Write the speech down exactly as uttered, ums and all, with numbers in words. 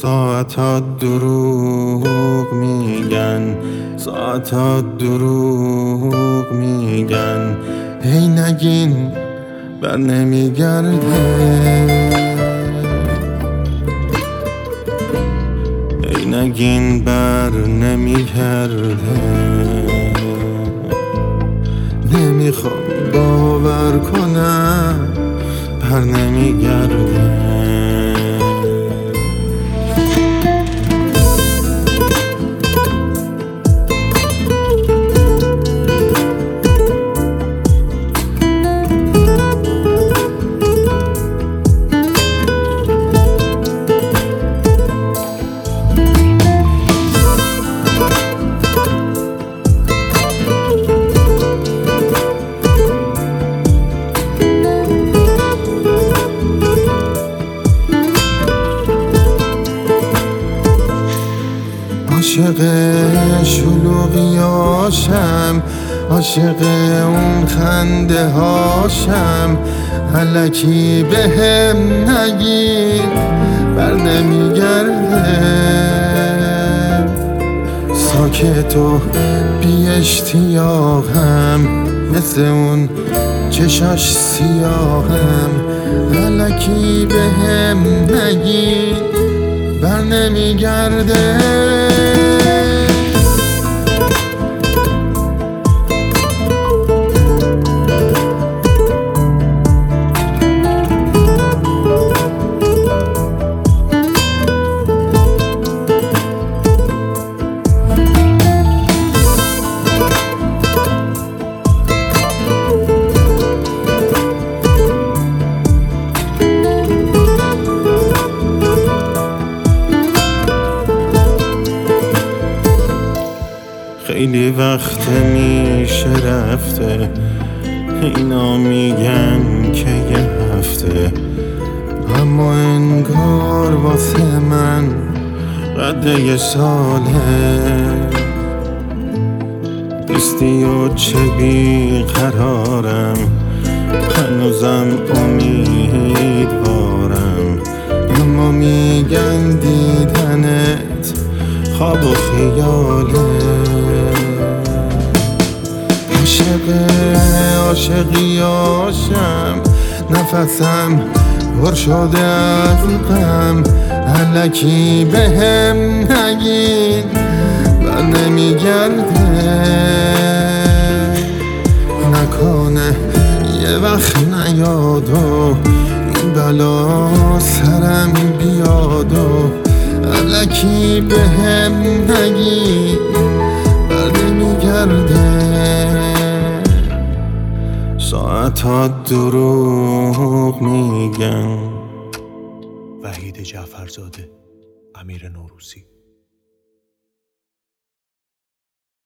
ساعتها دروغ میگن، ساعتها دروغ میگن، هی نگین بر نمیگرده، هی نگین بر نمیگرده. نمیخوام باور کنم بر نمیگرده. عاشق شلوغیاشم، عاشق اون خنده هاشم، الکی بهم نگید بر نمیگرده. ساکت و بی اشتیاقم، مثل اون چشاش سیاهم، الکی بهم نگید بر نمیگرده. خیلی وقت میشه رفته، اینا میگن که یه هفته، اما انگار واسه من قد یه ساله. نیستی و چه بیقرارم، هنوزم امیدوارم، اما میگن دیدنت خواب و خیاله. عاشق عاشقیاشم، نفسم پر شده از غم، الکی بهم نگید بر نمیگرده. نکنه یه وقت نیاد و این بلا سرم بیاد و الکی بهم نگید بر نمیگرده. ساعتها دروغ میگن. وحید جعفرزاده، امیر نوروزی.